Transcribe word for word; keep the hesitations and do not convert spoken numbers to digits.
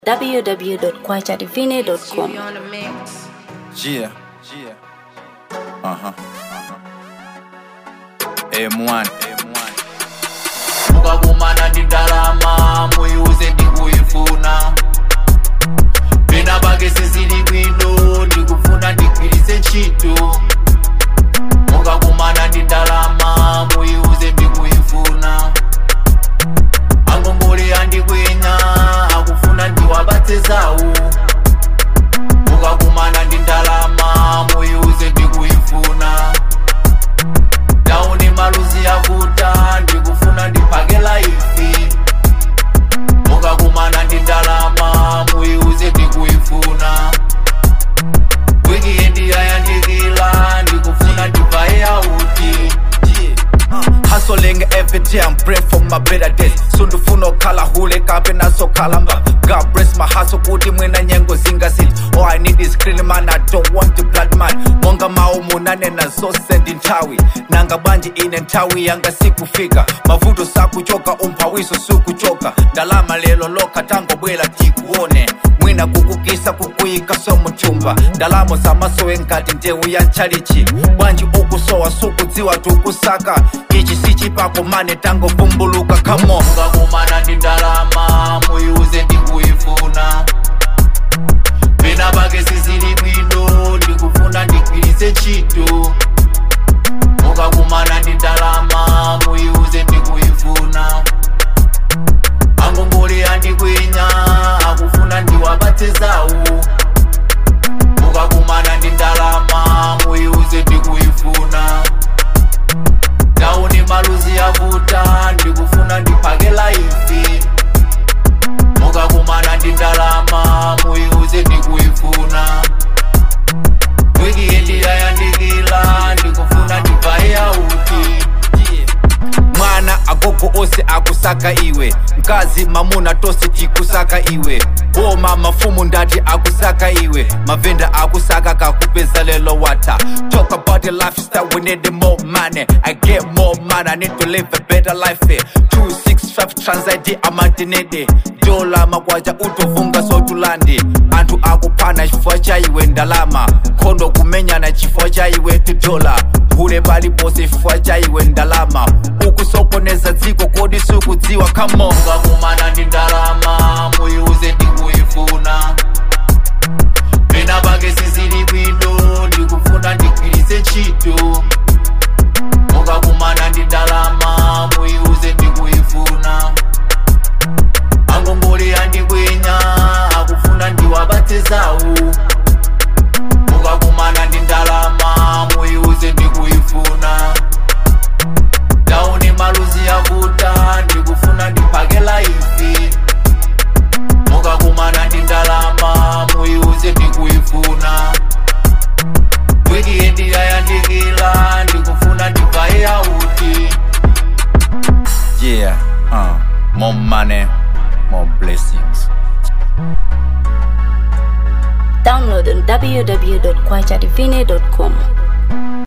w w w dot kwacha divine dot com. Yeah, yeah. Uh-huh. M one. Mukakumana ndi ndalama muyiuze ndikuyifuna. Pena pake sizili bwino ndikufuna ndigwiritse ntchito. Mukakumana ndi ndalama muyiuze ndikuyifuna. Angongole andikwenya akufuna ndiwapatse zawo. Mukakumana ndi ndalama muyiuze ndikuyifuna. Dauni maluzi yavuta ndikufuna ndiphakela ifi. Mukakumana ndi ndalama muyiuze ndikuyifuna. Wiki yendi yayandikila ndikufuna ndivaye yauti. Hustling every day, I'm praying for my better days. Soon to funo kala hule kape na so kalamba. God bless my hustle kuti mwena nyengo zinga zili. All I need is clean man, I don't want the blood man. Monga mao munane na zo sendi ntawi. Nanga banji ine ntawi yanga siku fika. Mavuto saku choka umpawiso suku choka. Dalama lelo loka tango bwela tikuone. Mwina kukukisa kukuyika somo chumba. Dalamo samaso enkati ndewu ya nchalichi. Banji ukusowa suku ziwa tukusaka. Ichi sichi pako mane tango bumbuluka come on. Mukakumana ndi ndalama muyiuze ndikuyifuna. Pena pake sizili bwino ndikufuna ndigwiritse ntchito. Mukakumana ndi ndalama muyiuze ndikuyifuna. Angongole andikwenya akufuna ndiwapatse zawo. Mukakumana ndi ndalama muyiuze ndikuyifuna. Dauni maluzi yavuta ndikufuna ndiphakela ifi. Mukakumana ndi ndalama muyiuze ndikuyifuna. Wiki yendi yayandikila ndikufuna ndivaye yauti. Mwana agogo ose akusaka iwe. Mkazi mamuna tosi tikusaka iwe. Boma mafumu ndati akusaka iwe. Mavenda akusaka kakupeza lelo wata. Talk about the lifestyle, we need more money. I get more money, I need to live a better life. two six five transit amatinede. Dola makwaja utovunga sotulandi. Antu akupana chifua cha iwe ndalama. Kondo kumenya na chifua cha iwe tudola. Hule bali pose chifua cha iwe ndalama. Ukusokoneza ziko kodi suku ziwa come on. Mukakumana ndi ndalama muyiuze ndikuyifuna. Pena pake sizili bwino ndikufuna ndigwiritse ntchito. Mukakumana ndi ndalama muyiuze ndikuyifuna. Angongole andikwenya akufuna ndiwapatse zawo. Mukakumana ndi ndalama muyiuze ndikuyifuna. Dauni maluzi yavuta ndikufuna ndiphakela ifi. Mukakumana ndi ndalama muyiuze ndikuyifuna. Wiki yendi yayandikila ndikufuna ndivaye yauti. Yeah, uh, more money, more blessings. Download on w w w dot kwacha divine dot com.